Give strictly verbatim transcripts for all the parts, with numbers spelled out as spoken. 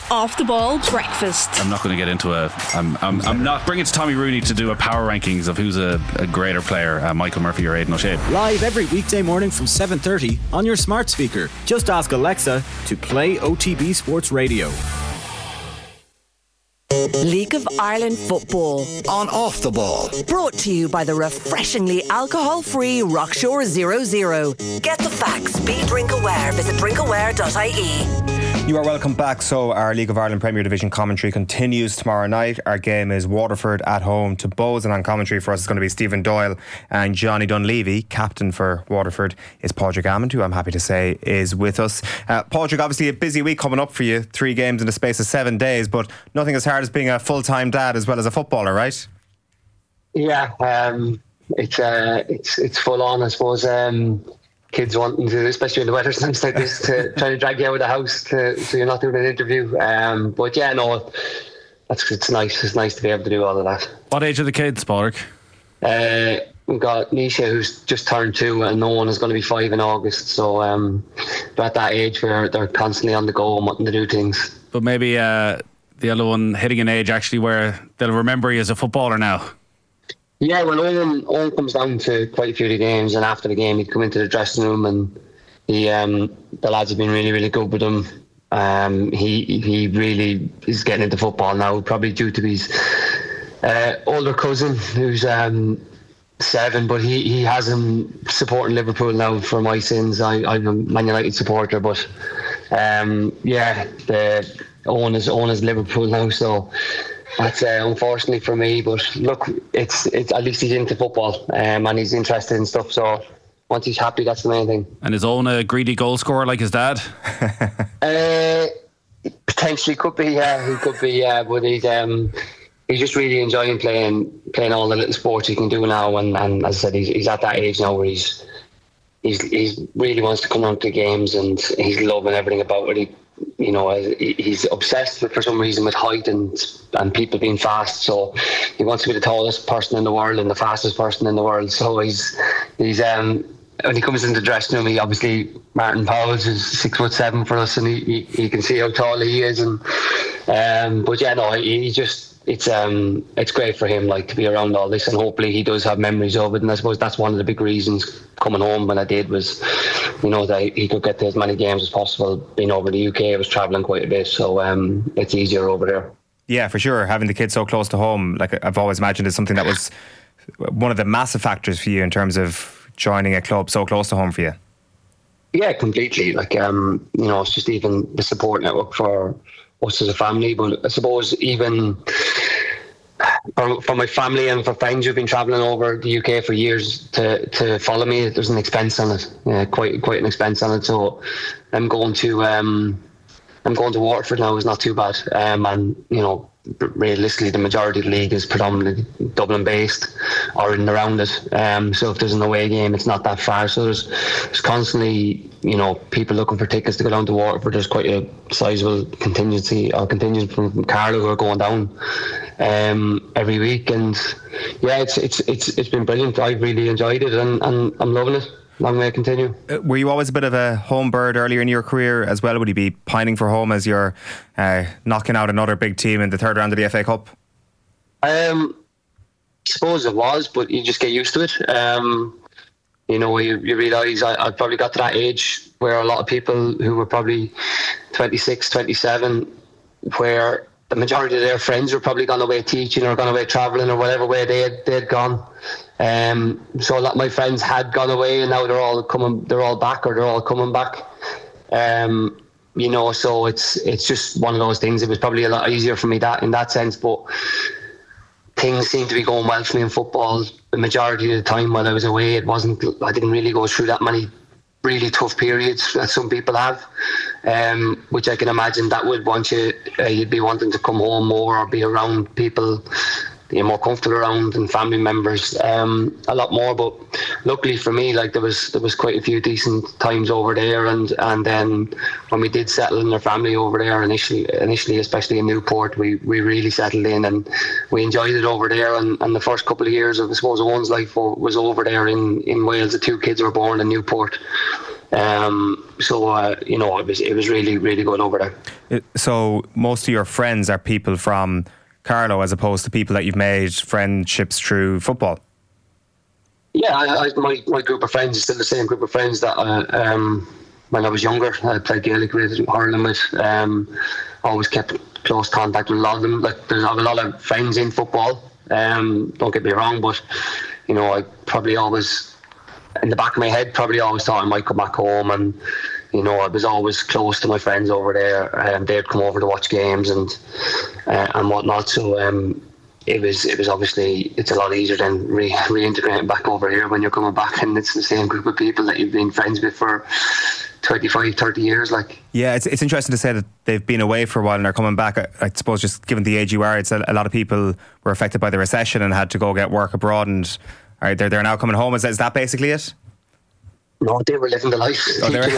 Off the Ball Breakfast. I'm not going to get into a I'm, I'm, I'm not bringing it to Tommy Rooney to do a power rankings of who's a, a greater player, uh, Michael Murphy or Aidan O'Shea. Live every weekday morning from seven thirty on your smart speaker. Just ask Alexa to play O T B Sports Radio. League of Ireland Football on Off the Ball, brought to you by the refreshingly alcohol-free Rockshore Zero Zero. Get the facts, be drink aware. Visit drink aware dot I E. You are welcome back. So our League of Ireland Premier Division commentary continues tomorrow night. Our game is Waterford at home to Bohs, and on commentary for us is going to be Stephen Doyle and Johnny Dunleavy. Captain for Waterford is Padraig Hammond, who I'm happy to say is with us. Uh, Padraig, obviously a busy week coming up for you. Three games in the space of seven days, but nothing as hard as being a full-time dad as well as a footballer, right? Yeah, um, it's uh, it's it's full on, I suppose. Um, kids wanting to, especially in the weather times like this, to try to drag you out of the house to, so you're not doing an interview. Um, but yeah, no, that's it's nice. It's nice to be able to do all of that. What age are the kids, Padraig? Uh, we've got Nisha, who's just turned two, and no one is going to be five in August. So um, they're at that age where they're constantly on the go and wanting to do things. But maybe uh, the other one hitting an age actually where they'll remember you as a footballer now. Yeah, well, Owen, Owen comes down to quite a few of the games, and after the game he'd come into the dressing room, and he, um, the lads have been really, really good with him. Um, he he really is getting into football now, probably due to his uh, older cousin who's um, seven, but he, he has him supporting Liverpool now for my sins. I, I'm a Man United supporter, but um, yeah, the Owen is, Owen is Liverpool now, so that's uh, unfortunately for me, but look, it's it's at least he's into football um, and he's interested in stuff, so once he's happy, that's the main thing. And is Owen a greedy goal scorer like his dad? uh, potentially could be, yeah, he could be, yeah, but he's um, he's just really enjoying playing playing all the little sports he can do now, and, and as I said, he's he's at that age now where he's he's he's really wants to come out to games, and he's loving everything about it. He, you know, he's obsessed with, for some reason, with height and and people being fast. So he wants to be the tallest person in the world and the fastest person in the world. So he's he's um when he comes into the dressing room, he obviously Martin Powell's is six foot seven for us, and he, he, he can see how tall he is. And um, but yeah, no, he, he just it's um it's great for him, like, to be around all this, and hopefully he does have memories of it. And I suppose that's one of the big reasons coming home when I did was, you know, that he could get to as many games as possible. Being over the U K, I was travelling quite a bit, so um it's easier over there. Yeah, for sure. Having the kids so close to home, like I've always imagined, is something that was one of the massive factors for you in terms of joining a club so close to home for you. Yeah, completely. Like um, you know, it's just even the support network for us as a family. But I suppose even for, for my family and for friends who've been travelling over the U K for years to, to follow me, there's an expense on it. Yeah, quite quite an expense on it. So I'm going to um, I'm going to Waterford now is not too bad. Um, and you know, realistically, the majority of the league is predominantly Dublin based or in and around it. Um, so if there's an away game, it's not that far. So there's, there's constantly, you know, people looking for tickets to go down to Waterford. There's quite a sizable contingency or contingent from Carlow who are going down um, every week. And yeah, it's it's it's it's been brilliant. I've really enjoyed it, and, and I'm loving it. Long may it continue. Uh, were you always a bit of a home bird earlier in your career as well? Would you be pining for home as you're uh, knocking out another big team in the third round of the F A Cup? Um, I suppose it was, but you just get used to it. Um, you know, you, you realise I, I probably got to that age where a lot of people who were probably twenty-six, twenty-seven, where the majority of their friends were probably gone away teaching or gone away travelling or whatever way they had, they had gone. Um, so a lot of my friends had gone away, and now they're all coming. They're all back, or they're all coming back. Um, you know, so it's it's just one of those things. It was probably a lot easier for me that in that sense, but things seem to be going well for me in football. The majority of the time while I was away, it wasn't. I didn't really go through that many really tough periods that some people have, um, which I can imagine that would want you. Uh, you'd be wanting to come home more or be around people you're more comfortable around and family members um, a lot more. But luckily for me, like there was there was quite a few decent times over there, and and then when we did settle in our family over there initially, initially especially in Newport, we, we really settled in and we enjoyed it over there. And, and the first couple of years of I suppose one's life was over there in, in Wales. The two kids were born in Newport. Um, so uh, you know, it was it was really really good over there. So most of your friends are people from Carlow, as opposed to people that you've made friendships through football. Yeah, I, I, my my group of friends is still the same group of friends that uh, um, when I was younger I played Gaelic with, hurling with. Um, always kept close contact with a lot of them. Like, there's I have a lot of friends in football. Um, don't get me wrong, but you know, I probably always, in the back of my head, probably always thought I might come back home, and you know, I was always close to my friends over there, and um, they'd come over to watch games and uh, and whatnot. So um, it was it was obviously, it's a lot easier than re- reintegrating back over here when you're coming back and it's the same group of people that you've been friends with for twenty-five, thirty years. Like, yeah, it's it's interesting to say that they've been away for a while and are coming back. I, I suppose just given the age you are, it's a, a lot of people were affected by the recession and had to go get work abroad, and all right, they're they're now coming home. Is that, is that basically it? No, they were living the life. Oh, they,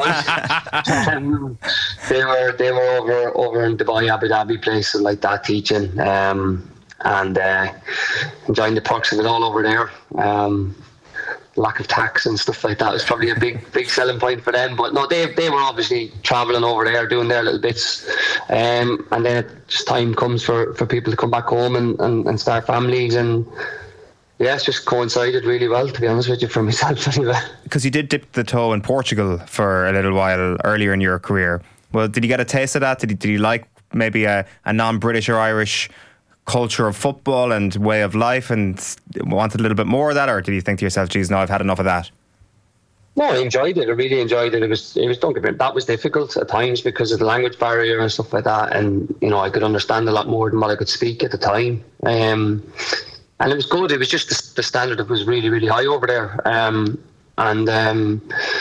were. um, they were they were over over in Dubai, Abu Dhabi, places like that, teaching um, and uh, enjoying the perks of it all over there. Um, lack of tax and stuff like that was probably a big big selling point for them. But no, they they were obviously travelling over there, doing their little bits, um, and then it just time comes for, for people to come back home and, and, and start families. And yeah, it's just coincided really well, to be honest with you, for myself anyway. Because you did dip the toe in Portugal for a little while earlier in your career. Well, did you get a taste of that? Did you, did you like maybe a, a non-British or Irish culture of football and way of life, and wanted a little bit more of that, or did you think to yourself, geez, no, I've had enough of that? No, I enjoyed it. I really enjoyed it. It was, it was, don't get me wrong, that was difficult at times because of the language barrier and stuff like that. And, you know, I could understand a lot more than what I could speak at the time. Um, and it was good. It was just the, the standard was really, really high over there. Um, and um,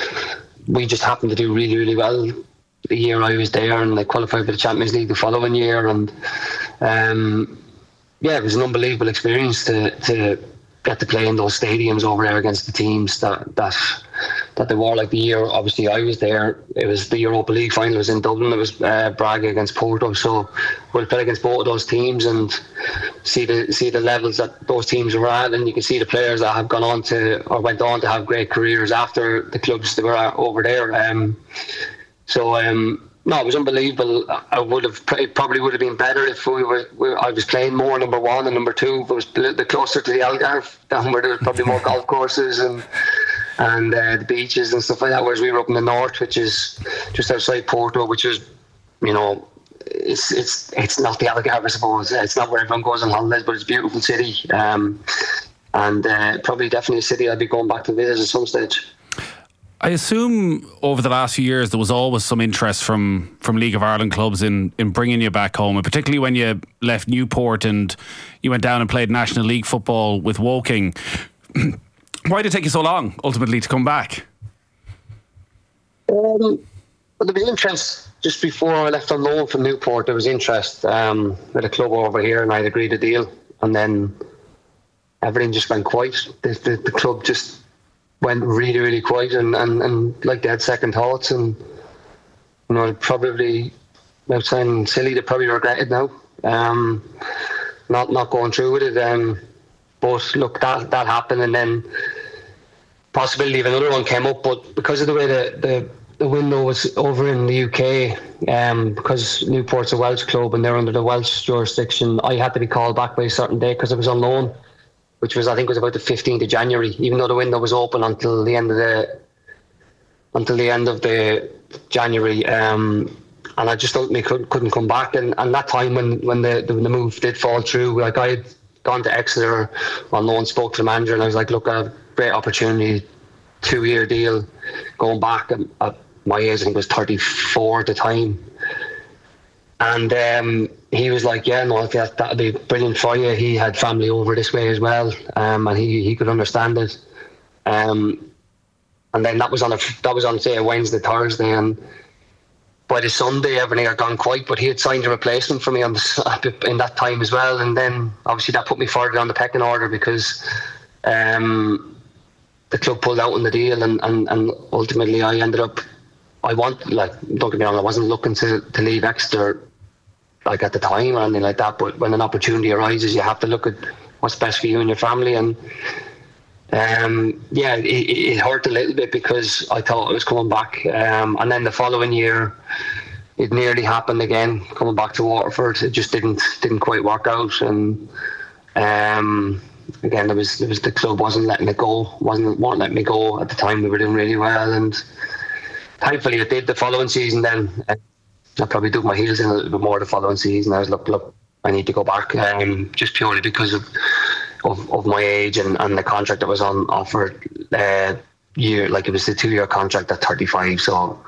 we just happened to do really, really well the year I was there, and I qualified for the Champions League the following year. And um, yeah, it was an unbelievable experience to, to get to play in those stadiums over there against the teams that that that they were. Like the year, obviously, I was there, it was the Europa League final. It was in Dublin. It was uh, Braga against Porto. So we'll play against both of those teams and see the see the levels that those teams were at, and you can see the players that have gone on to or went on to have great careers after the clubs that were at over there. Um, so. Um, No, it was unbelievable. I would have it probably would have been better if we were. We were I was playing more number one and number two. If it was a little bit closer to the Algarve, down where there was probably more golf courses and and uh, the beaches and stuff like that. Whereas we were up in the north, which is just outside Porto, which is, you know, it's it's it's not the Algarve, I suppose. It's not where everyone goes on holidays, but it's a beautiful city, um, and uh, probably definitely a city I'd be going back to visit at some stage. I assume over the last few years there was always some interest from, from League of Ireland clubs in, in bringing you back home, and particularly when you left Newport and you went down and played National League football with Woking. Why did it take you so long ultimately to come back? Um, well, there was interest just before I left on loan from Newport. There was interest um, with a club over here, and I'd agreed a deal, and then everything just went quiet. The, the, the club just went really, really quiet, and, and, and like they had second thoughts, and you know, probably, without sounding silly, they probably regret it now, um, not not going through with it. Um, but look, that that happened, and then possibility of another one came up, but because of the way the the, the window was over in the U K, um, because Newport's a Welsh club and they're under the Welsh jurisdiction, I had to be called back by a certain day because I was on loan, which was, I think, was about the fifteenth of January, even though the window was open until the end of the until the end of the January. Um, and I just ultimately couldn't, couldn't come back. And, and that time when, when the, the the move did fall through, like I had gone to Exeter on loan, spoke to the manager, and I was like, look, I have a great opportunity, two-year deal, going back. And at my age, I think it was thirty-four at the time. And um, he was like, yeah, no, that that'd be brilliant for you. He had family over this way as well, um, and he, he could understand it. Um, and then that was on a that was on say a Wednesday, Thursday, and by the Sunday everything had gone quiet. But he had signed a replacement for me on the, in that time as well. And then obviously that put me further on the pecking order because um, the club pulled out on the deal, and, and, and ultimately I ended up. I want, like, don't get me wrong, I wasn't looking to, to leave Exeter like at the time or anything like that, but when an opportunity arises, you have to look at what's best for you and your family. And um, yeah, it, it hurt a little bit because I thought I was coming back. Um, and then the following year, it nearly happened again, coming back to Waterford. It just didn't didn't quite work out. And um, again, there was, there was the club wasn't letting it go, wasn't, wasn't letting me go. At the time, we were doing really well. And thankfully, it did the following season then. I probably dug my heels in a little bit more the following season. I was, look, look, I need to go back, um, just purely because of of, of my age and, and the contract that was on offer. Uh, year, like it was the two-year contract at thirty-five. So,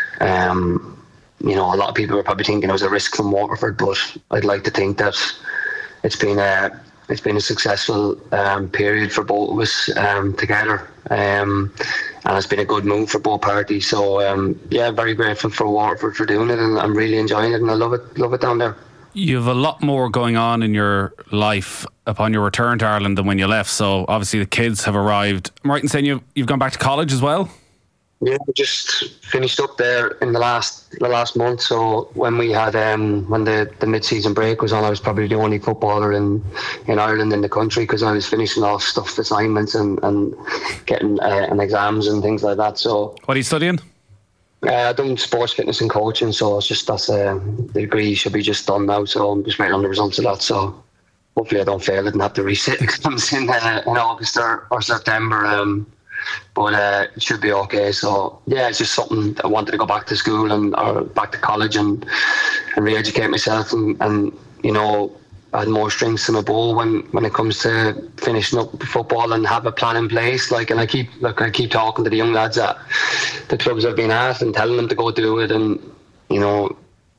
um, you know, a lot of people were probably thinking it was a risk from Waterford, but I'd like to think that it's been a it's been a successful um, period for both of us um, together. Um, and it's been a good move for both parties. So um, yeah, very grateful for Waterford for doing it, and I'm really enjoying it, and I love it, love it down there. You have a lot more going on in your life upon your return to Ireland than when you left. So obviously the kids have arrived. I'm right in saying you've you've gone back to college as well? Yeah, we just finished up there in the last the last month. So when we had um, when the, the mid season break was on, I was probably the only footballer in, in Ireland in the country, because I was finishing off stuff assignments and and getting uh, and exams and things like that. So what are you studying? Uh, I've done sports fitness and coaching, so it's just that's uh, the degree should be just done now. So I'm just waiting on the results of that. So hopefully I don't fail it and have to resit exams in uh, in August or, or September. Um, But uh, it should be okay. So yeah, it's just something that I wanted to go back to school and or back to college and and re-educate myself, and, and you know, add more strings to my bow when, when it comes to finishing up football and have a plan in place. Like, and I keep like I keep talking to the young lads at the clubs I've been at and telling them to go do it. And you know,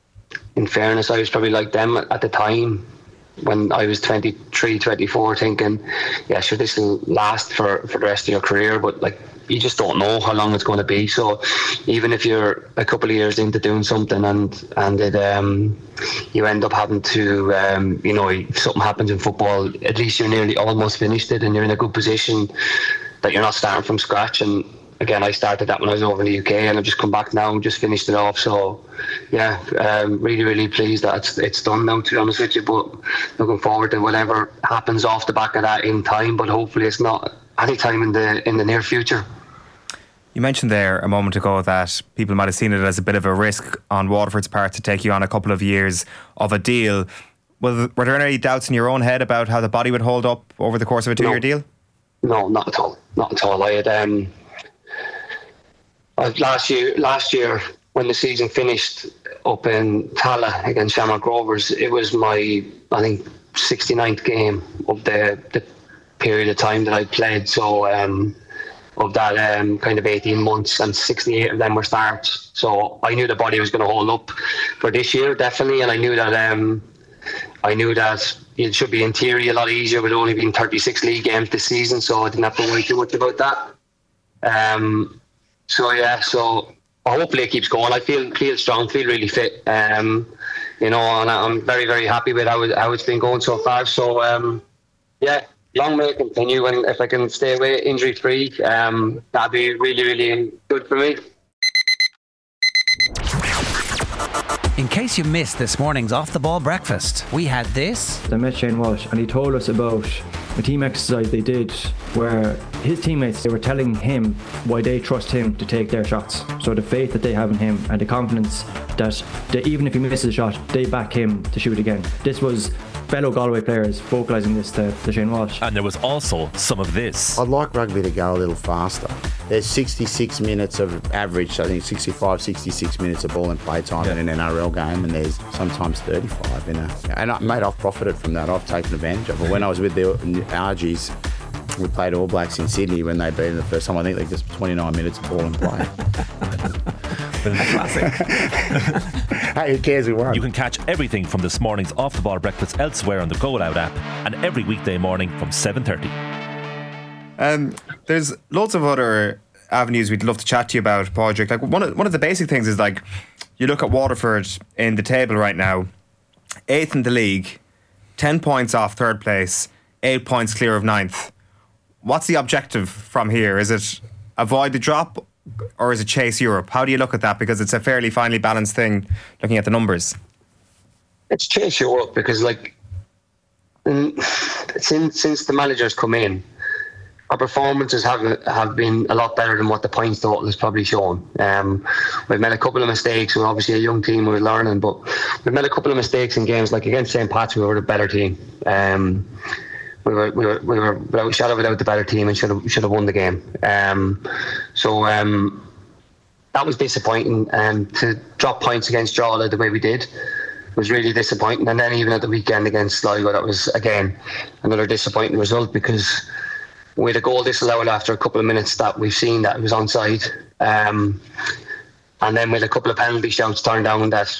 in fairness, I was probably like them at, at the time, when I was twenty-three, twenty-four, thinking, yeah, sure, this will last for, for the rest of your career, but like, you just don't know how long it's going to be. So even if you're a couple of years into doing something and and it um you end up having to um you know, if something happens in football, at least you're nearly almost finished it and you're in a good position that you're not starting from scratch. And again, I started that when I was over in the U K, and I've just come back now and just finished it off. So yeah, um, really, really pleased that it's, it's done now, to be honest with you. But looking forward to whatever happens off the back of that in time. But hopefully it's not any time in the in the near future. You mentioned there a moment ago that people might have seen it as a bit of a risk on Waterford's part to take you on a couple of years of a deal. Well, were there any doubts in your own head about how the body would hold up over the course of a two-year No. deal? No, not at all. Not at all. I had um, I, last year. Last year, when the season finished up in Tala against Shamrock Rovers, it was my, I think, sixty-ninth game of the the period of time that I played. So um, of that um, kind of eighteen months, and sixty-eight of them were starts. So I knew the body was going to hold up for this year, definitely, and I knew that um, I knew that it should be in theory a lot easier with only being thirty-six league games this season, so I didn't have to worry too much about that. Um, so yeah, so hopefully it keeps going. I feel feel strong, feel really fit. Um, you know, and I'm very very happy with how it, how it's been going so far. So um, yeah, long may it continue, and if I can stay away injury free, um, that'd be really really good for me. In case you missed this morning's Off the Ball breakfast, we had this. I met Shane Walsh and he told us about a team exercise they did where his teammates, they were telling him why they trust him to take their shots. So the faith that they have in him and the confidence that they, even if he misses a shot, they back him to shoot again. This was fellow Galway players vocalising this to, to Shane Walsh. And there was also some of this. I'd like rugby to go a little faster. There's sixty-six minutes of average, I think sixty-five, sixty-six minutes of ball and play time yeah. in an N R L game, and there's sometimes thirty-five in a. And I, mate, I've profited from that. I've taken advantage of it. When I was with the R Gs, we played All Blacks in Sydney when they beat them the first time. I think they just twenty-nine minutes of ball and play. Classic. Hey, who cares? We won. You can catch everything from this morning's Off the Ball breakfast elsewhere on the Go Loud app, and every weekday morning from seven thirty. Um, there's loads of other avenues we'd love to chat to you about, Padraig. Like one of one of the basic things is, like, you look at Waterford in the table right now, eighth in the league, ten points off third place, eight points clear of ninth. What's the objective from here? Is it avoid the drop, or is it chase Europe? How do you look at that? Because it's a fairly finely balanced thing looking at the numbers. It's chase Europe because, like, since since the manager's come in, our performances have have been a lot better than what the points total has probably shown. Um, we've made a couple of mistakes. We're obviously a young team, we're learning, but we've made a couple of mistakes in games like against Saint Pat's. We were the better team. Um, we were we were we were without a shadow without the better team and should have should have won the game. Um, so um, that was disappointing. Um, to drop points against Drogheda the way we did was really disappointing. And then even at the weekend against Sligo, that was again another disappointing result, because we had a goal disallowed after a couple of minutes that we've seen that it was onside. Um, and then with a couple of penalty shouts turned down that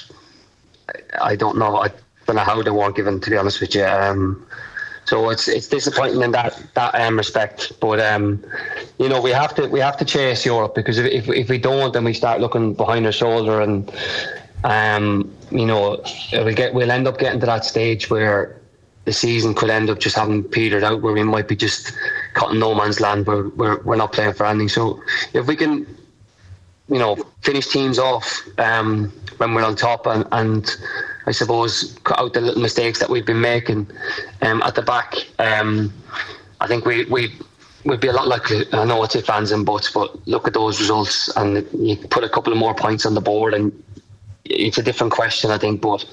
I don't know, I don't know how they weren't given, to be honest with you. Um, so it's it's disappointing in that that um, respect. But um, you know, we have to we have to chase Europe, because if if, if we don't, then we start looking behind our shoulder, and um, you know, we'll get we'll end up getting to that stage where the season could end up just having petered out, where we might be just caught in no man's land, where we're, we're not playing for anything. So if we can, you know, finish teams off um, when we're on top, and, and I suppose cut out the little mistakes that we've been making um, at the back, um, I think we we we'd be a lot likely. I know it's ifs, ands and buts, but look at those results, and you put a couple of more points on the board, and it's a different question, I think. But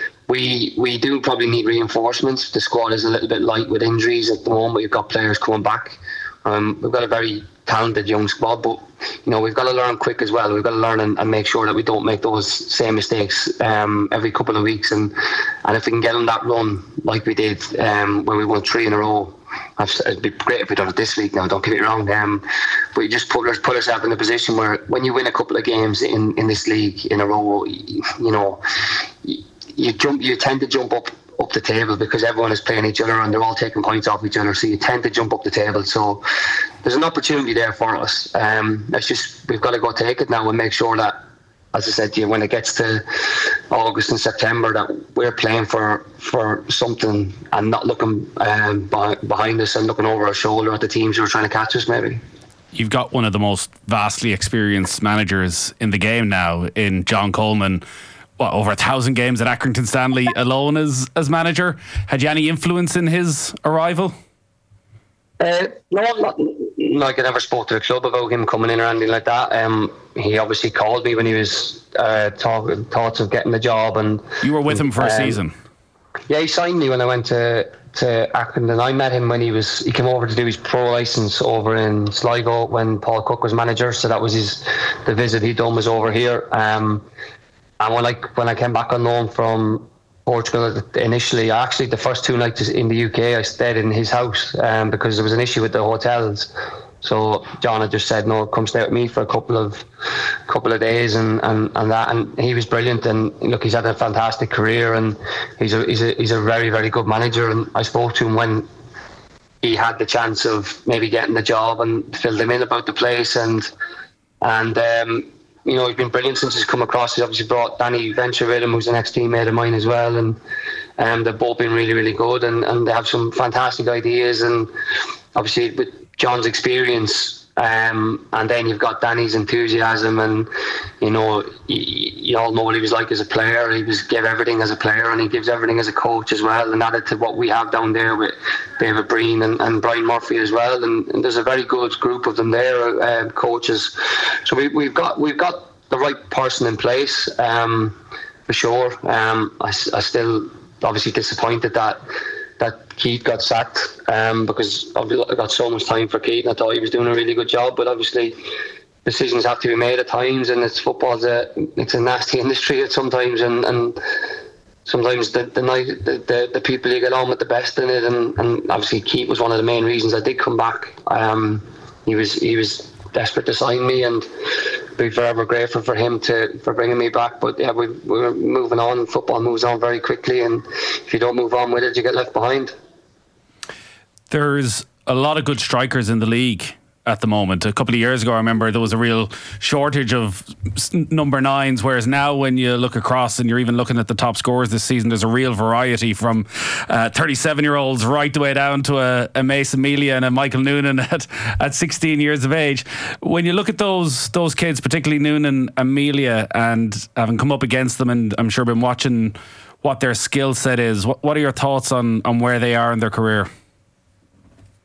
We we do probably need reinforcements. The squad is a little bit light with injuries at the moment. We've got players coming back. Um, we've got a very talented young squad, but you know, we've got to learn quick as well. We've got to learn and, and make sure that we don't make those same mistakes um, every couple of weeks. And, and if we can get on that run like we did um, when we won three in a row, it'd be great if we done it this week. Now, don't get me wrong, um, but you just put put ourselves in a position where when you win a couple of games in, in this league in a row, you, you know. You, You jump. You tend to jump up up the table, because everyone is playing each other and they're all taking points off each other. So you tend to jump up the table. So there's an opportunity there for us. Um, it's just we've got to go take it now and make sure that, as I said to you, when it gets to August and September, that we're playing for for something and not looking um, behind us and looking over our shoulder at the teams who are trying to catch us. Maybe. You've got one of the most vastly experienced managers in the game now, in John Coleman. What, over a thousand games at Accrington Stanley alone as as manager. Had you any influence in his arrival? Uh, no, not like I never spoke to the club about him coming in or anything like that. Um, he obviously called me when he was uh, talk, thoughts of getting the job, and you were with him for um, a season. Yeah, he signed me when I went to to Accrington. I met him when he was he came over to do his pro license over in Sligo when Paul Cook was manager. So that was his the visit he'd done was over here. Um, And when I when I came back on loan from Portugal initially, actually the first two nights in the U K I stayed in his house um, because there was an issue with the hotels. So John had just said, no, come stay with me for a couple of couple of days and, and, and that, and he was brilliant. And look, he's had a fantastic career, and he's a he's a he's a very very good manager. And I spoke to him when he had the chance of maybe getting the job and filled him in about the place, and and. Um, You know, he's been brilliant since he's come across. He's obviously brought Danny Venture with him, who's an ex-teammate of mine as well. And um, they've both been really, really good. And, and they have some fantastic ideas. And obviously with John's experience, um, and then you've got Danny's enthusiasm. And, you know, you, you all know what he was like as a player. He was gave everything as a player, and he gives everything as a coach as well. And added to what we have down there with David Breen and, and Brian Murphy as well. And, and there's a very good group of them there, uh, coaches. So we, we've got we've got the right person in place, um, for sure. Um, I, I still obviously disappointed that that Keith got sacked, um, because I got so much time for Keith, and I thought he was doing a really good job. But obviously, decisions have to be made at times, and it's football's a it's a nasty industry at sometimes, and, and sometimes the the, night, the the the people you get on with the best in it, and, and obviously Keith was one of the main reasons I did come back. Um, he was he was desperate to sign me, and be forever grateful for him to for bringing me back. But yeah, we we're moving on. Football moves on very quickly, and if you don't move on with it, you get left behind. There's a lot of good strikers in the league at the moment. A couple of years ago, I remember there was a real shortage of number nines, whereas now when you look across and you're even looking at the top scorers this season, there's a real variety from uh, thirty-seven year olds right the way down to a, a Mason Melia and a Michael Noonan at, at sixteen years of age. When you look at those those kids, particularly Noonan and Melia, and having come up against them, and I'm sure been watching what their skill set is, what, what are your thoughts on, on where they are in their career?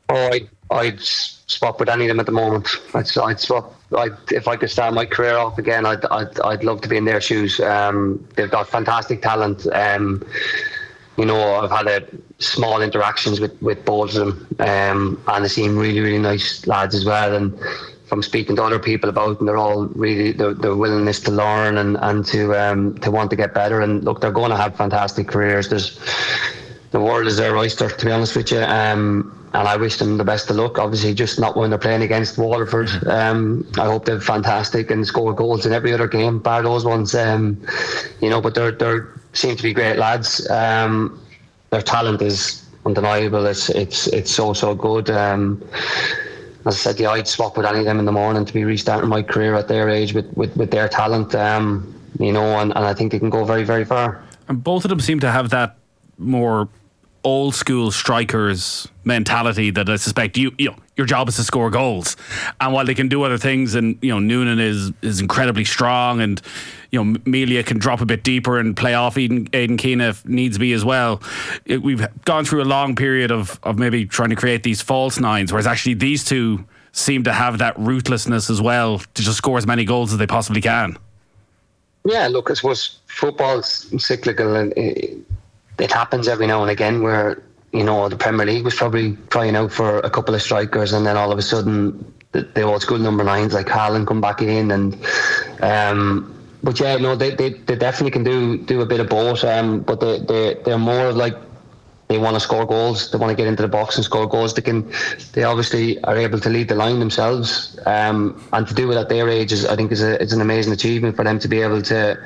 Oh, I'd, I'd swap with any of them at the moment. I'd, I'd swap. I'd, if I could start my career off again, I'd, I'd, I'd love to be in their shoes. Um, they've got fantastic talent. Um, you know, I've had a small interactions with, with both of them, um, and they seem really, really nice lads as well. And from speaking to other people about them, they're all really their, their willingness to learn and and to um, to want to get better. And look, they're going to have fantastic careers. There's the world is their oyster, to be honest with you. Um, and I wish them the best of luck. Obviously, just not when they're playing against Waterford. Um, I hope they're fantastic and score goals in every other game, bar those ones. Um, you know, but they're they seem to be great lads. Um, their talent is undeniable. It's it's it's so so good. Um, as I said, yeah, I'd swap with any of them in the morning to be restarting my career at their age with with, with their talent. Um, you know, and, and I think they can go very very far. And both of them seem to have that more old school strikers mentality that I suspect you you know your job is to score goals, and while they can do other things, and you know Noonan is is incredibly strong, and you know Melia can drop a bit deeper and play off Aidan, Aidan Keane if needs be as well. It, we've gone through a long period of of maybe trying to create these false nines, whereas actually these two seem to have that ruthlessness as well to just score as many goals as they possibly can. Yeah, look, I suppose football's cyclical, and it, it happens every now and again where, you know, the Premier League was probably crying out for a couple of strikers, and then all of a sudden the, the old school number nines like Haaland come back in, and um, but yeah, no, they, they, they definitely can do do a bit of both, um, but they, they, they're more of like, they want to score goals, they want to get into the box and score goals. They can, they obviously are able to lead the line themselves, um, and to do it at their age is, I think, is a, it's an amazing achievement for them to be able to,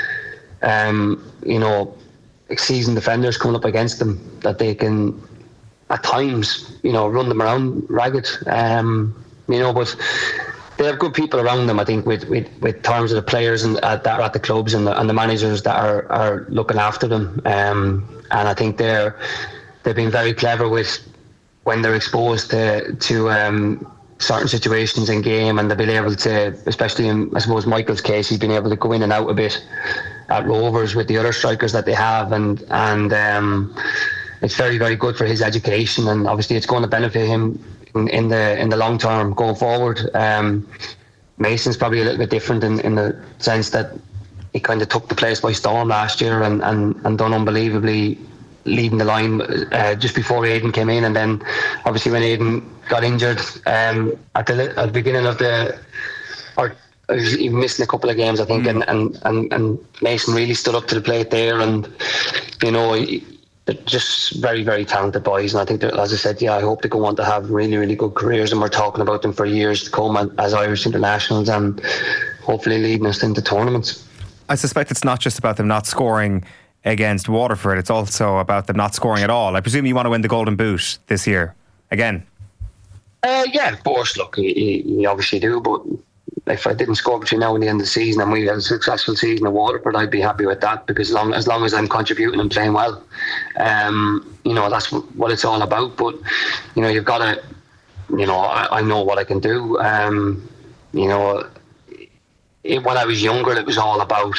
um, you know, seasoned defenders coming up against them, that they can at times, you know, run them around ragged, um, you know, but they have good people around them, I think, with with, with terms of the players and uh, that are at the clubs, and the, and the managers that are, are looking after them, um, and I think they're they've been very clever with when they're exposed to to um, certain situations in game, and they've been able to, especially in, I suppose, Michael's case, he's been able to go in and out a bit at Rovers with the other strikers that they have, and and um, it's very very good for his education, and obviously it's going to benefit him in, in the in the long term going forward. Um, Mason's probably a little bit different in, in the sense that he kind of took the place by storm last year, and, and, and done unbelievably, leading the line uh, just before Aidan came in, and then obviously when Aidan got injured um, at the at the beginning of the or he missed a couple of games, I think, mm. and, and, and, and Mason really stood up to the plate there, and you know, they're just very very talented boys, and I think, as I said, yeah, I hope they go on to have really really good careers, and we're talking about them for years to come as Irish internationals, and hopefully leading us into tournaments. I suspect it's not just about them not scoring against Waterford, it's also about them not scoring at all. I presume you want to win the Golden Boot this year again. Uh, yeah, of course. Look, you, you obviously do, but if I didn't score between now and the end of the season, and we had a successful season at Waterford, I'd be happy with that, because long, as long as I'm contributing and playing well, um, you know, that's what it's all about. But you know, you've got to, you know, I, I know what I can do. Um, you know, it, when I was younger, it was all about,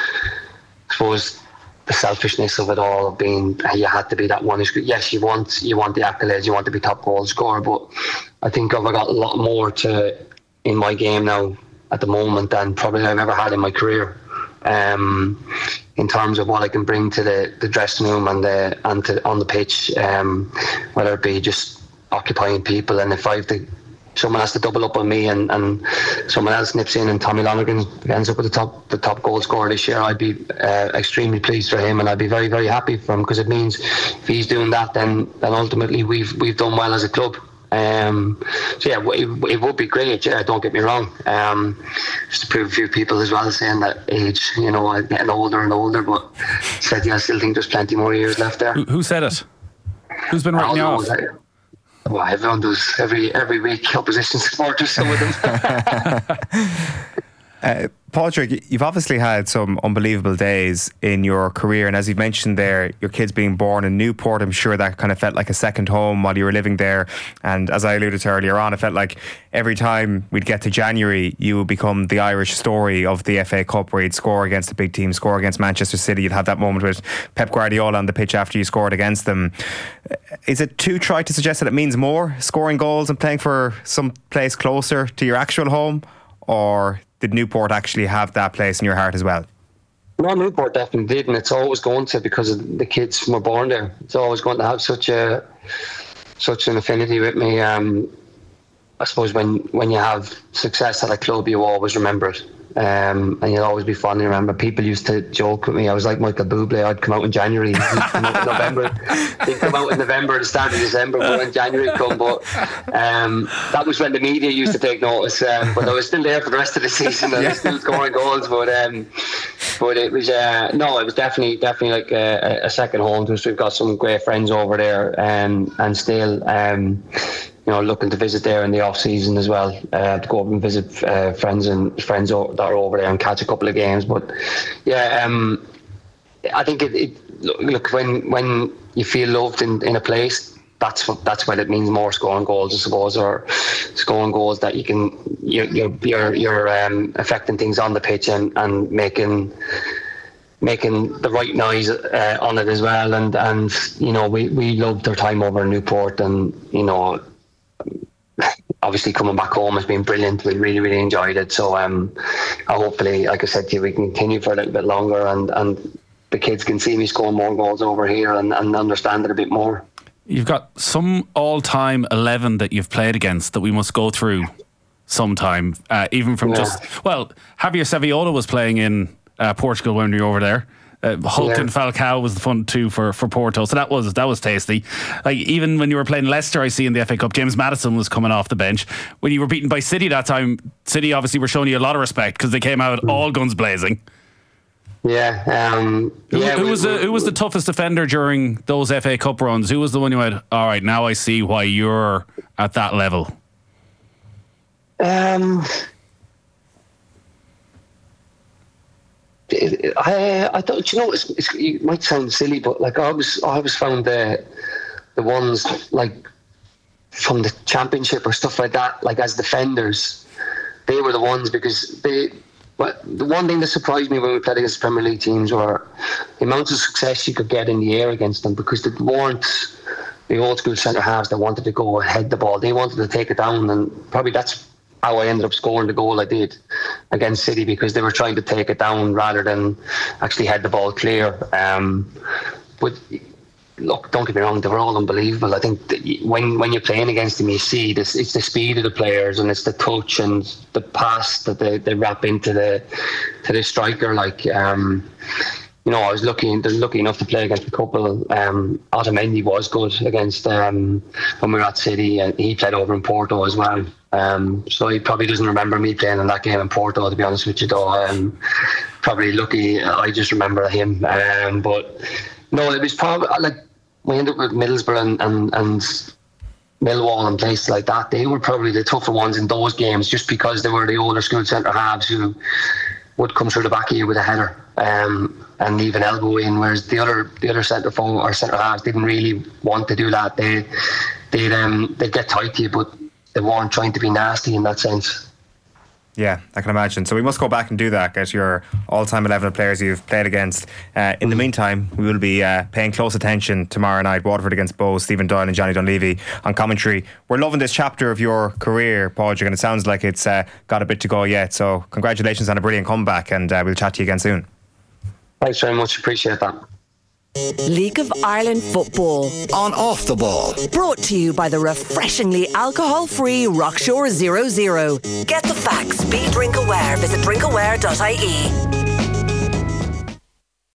I suppose, the selfishness of it all, of being, you had to be that one. Yes, you want you want the accolades, you want to be top goal scorer, but I think I've got a lot more to in my game now at the moment than probably I've ever had in my career, um, in terms of what I can bring to the, the dressing room and the and to, on the pitch, um, whether it be just occupying people, and if I have to, someone has to double up on me, and, and someone else nips in, and Tommy Lonergan ends up with the top the top goal scorer this year, I'd be uh, extremely pleased for him, and I'd be very very happy for him, because it means if he's doing that, then then ultimately we've we've done well as a club. Um, so yeah, it, it would be great. Yeah, don't get me wrong. Um, just to prove a few people as well, saying that age, you know, I'm getting older and older. But said, yeah, I still think there's plenty more years left there. Who, who said it? Who's been writing you off? That, well, everyone does every every week. Opposition supporters, some of them. Uh, Patrick, you've obviously had some unbelievable days in your career, and as you've mentioned there, your kids being born in Newport, I'm sure that kind of felt like a second home while you were living there. And as I alluded to earlier on, it felt like every time we'd get to January, you would become the Irish story of the F A Cup, where you'd score against a big team, score against Manchester City. You'd have that moment with Pep Guardiola on the pitch after you scored against them. Is it too trite to suggest that it means more, scoring goals and playing for some place closer to your actual home? Or did Newport actually have that place in your heart as well? No, Newport definitely did, and it's always going to, because the kids were born there. It's always going to have such a such an affinity with me. Um, I suppose when, when you have success at a club, you always remember it. Um, and you'll always be fondly remember. People used to joke with me. I was like Michael Bublé. I'd come out in January. He'd come out in November. He'd come out in November, the start of December, but when January come. But um, that was when the media used to take notice. Um, but I was still there for the rest of the season. I was still scoring goals. But um, but it was uh, no, it was definitely definitely like a, a second home to us. We've got some great friends over there, um, and still. Um, You know, looking to visit there in the off season as well, uh, to go up and visit uh, friends and friends that are over there and catch a couple of games. But yeah, um, I think it, it. Look, when when you feel loved in, in a place, that's what that's when it means more. Scoring goals, I suppose, or scoring goals that you can you're you're you're, you're um, affecting things on the pitch and, and making. making the right noise uh, on it as well. And and you know, we we loved our time over in Newport, and you know. Obviously coming back home has been brilliant. We really really enjoyed it, so um hopefully, like I said to you, we can continue for a little bit longer, and and the kids can see me scoring more goals over here and, and understand it a bit more. You've got some all-time eleven that you've played against that we must go through sometime, uh, even from yeah. just well Javier Saviola was playing in uh, Portugal when we were over there. Uh, Hulk yeah. and Falcao was the fun too for, for Porto, so that was that was tasty. Like even when you were playing Leicester, I see in the F A Cup, James Maddison was coming off the bench. When you were beaten by City that time, City obviously were showing you a lot of respect because they came out mm. all guns blazing. Yeah, um, who, yeah. Who we, was the, who was the toughest defender during those F A Cup runs? Who was the one you went, all right, now I see why you're at that level? Um. I I don't you know it's, it's, it might sound silly, but like I always I always found the the ones like from the championship or stuff like that, like as defenders, they were the ones, because they. But the one thing that surprised me when we played against Premier League teams were the amount of success you could get in the air against them, because they weren't the old school centre halves that wanted to go head the ball. They wanted to take it down, and probably that's how I ended up scoring the goal I did against City, because they were trying to take it down rather than actually head the ball clear. Um, but look, don't get me wrong, they were all unbelievable. I think that when when you're playing against them, you see this, it's the speed of the players and it's the touch and the pass that they, they wrap into the to the striker. Like um, you know, I was lucky lucky enough to play against a couple. Um, Otamendi was good against um, when we were at City, and he played over in Porto as well. Um, so he probably doesn't remember me playing in that game in Porto, to be honest with you, though. Um, probably lucky, I just remember him. Um, but no, it was probably like we ended up with Middlesbrough and, and, and Millwall and places like that. They were probably the tougher ones in those games, just because they were the older school centre halves who would come through the back of you with a header um, and leave an elbow in, whereas the other the other centre forward or centre halves didn't really want to do that. They they'd um, they'd get tight to you, but they weren't trying to be nasty in that sense. Yeah, I can imagine. So we must go back and do that, get your all-time eleven players you've played against. Uh, in the meantime, we will be uh, paying close attention tomorrow night, Waterford against Bow, Stephen Doyle and Johnny Dunleavy on commentary. We're loving this chapter of your career, Padraig, and it sounds like it's uh, got a bit to go yet. So congratulations on a brilliant comeback, and uh, we'll chat to you again soon. Thanks very much, appreciate that. League of Ireland football on Off the Ball, brought to you by the refreshingly alcohol-free Rockshore Zero Zero. Get the facts, be drink aware. Visit drink aware dot I E.